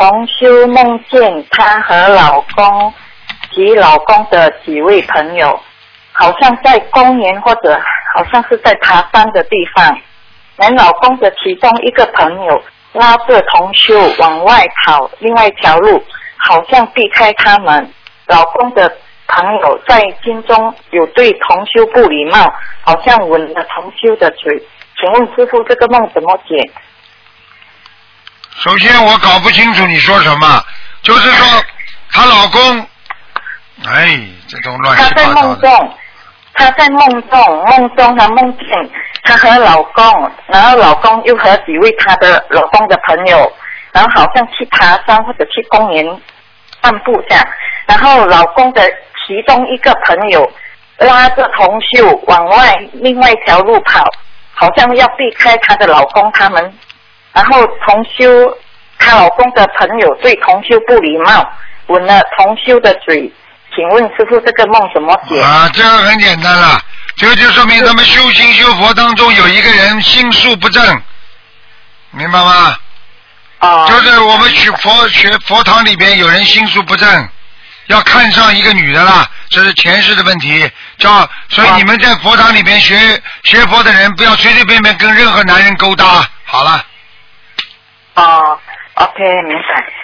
同修梦见她和老公及老公的几位朋友，好像在公园或者好像是在爬山的地方。老公的其中一个朋友拉着同修往外跑另外一条路，好像避开他们。老公的朋友在心中有对同修不礼貌，好像吻了同修的嘴。请问师父，这个梦怎么解？ 首先我搞不清楚你说什么，就是说她老公，这种乱七八糟的。 她在梦中她梦见她和老公，然后老公又和几位她的老公的朋友，然后好像去爬山或者去公园散步这样，然后老公的其中一个朋友拉着同修往另外一条路跑，好像要避开她的老公他们，然后她老公的朋友对同修不礼貌，吻了同修的嘴。请问师父，这个梦怎么解？ 这个很简单了，这个就说明他们修心修佛当中有一个人心术不正，明白吗？就是我们学佛堂里边有人心术不正，要看上一个女的啦，这是前世的问题。所以你们在佛堂里边学佛的人，不要随随便便跟任何男人勾搭。好了。 OK， 明白。